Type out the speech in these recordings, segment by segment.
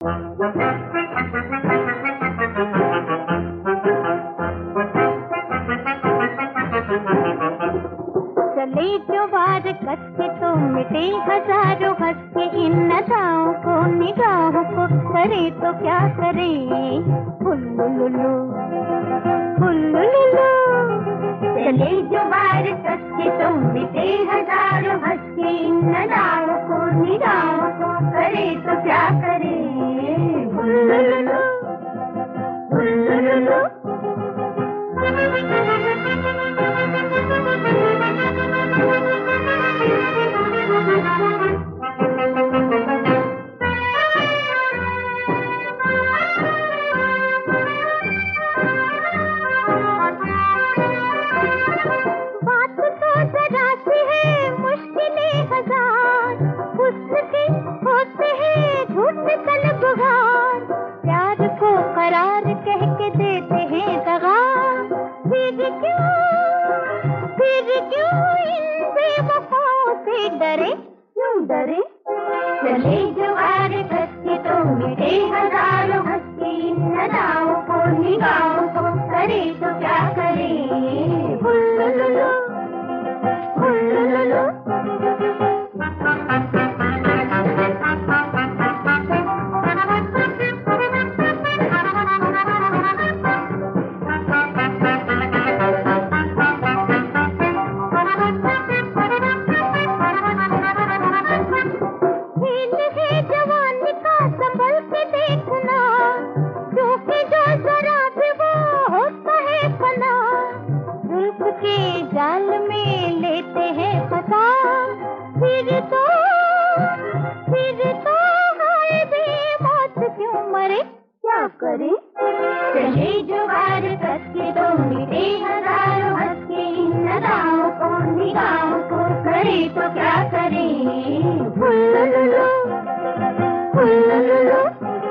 चले जो वार कस के तो मिटे हजारों हंस के, इन अदाओं को निगाहों को करे तो क्या करे। हुल्लुलुलु हुल्लुलुलु, चले जो वार कस के तो मिटे हजारों हंस के, इन अदाओं को निगाहों को करे तो क्या करे। हुल्लुलुलु हुल्लुलुलु। प्यार को करार कह के देते हैं दगा, फिर क्यों इन बेवफाओं से डरे, क्यों डरे। चले जो वार कस के तो मिटे हजारों हंस के, इन अदाओं को निगाहों को करे तो क्या करे। हुल्लुलुलु हुल्लुलुलु। जाल में लेते हैं फंसा, फिर तो हाय बे मौत क्यों मरे, क्या करे। चले जो वार कस के तो मिटे हजारों हंस के, इन अदाओं को निगाहों को करे तो क्या करे। हुल्लुलुलु हुल्लुलुलु।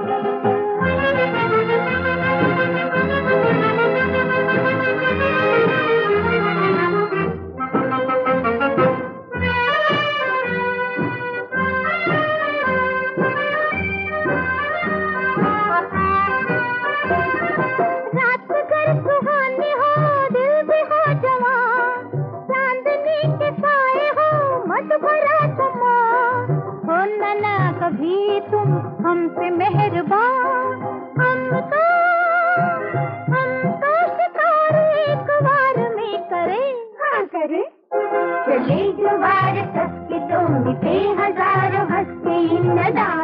कभी तुम हमसे मेहरबान, हम तो शिकार एक बार में करें, हाँ करें। चले जो वार कस के तो मिटे हजारों हंस के, इन अदाओं